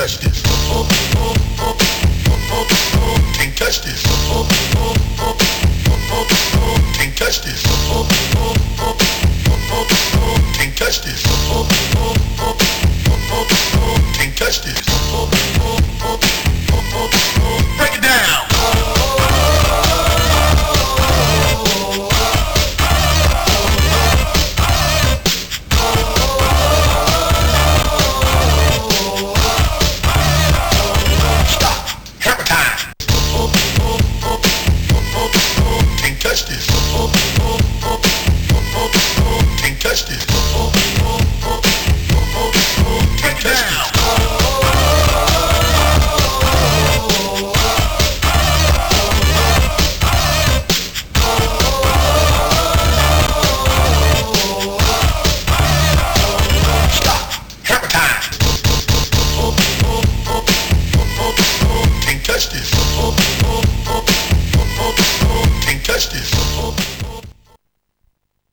touch this. Can't touch this. Can't touch this. Can't touch this. Can't touch this. Break it down. Touch this. Can't touch this. Break it down. Stop. Hammer time. Can't touch this. Can't touch this.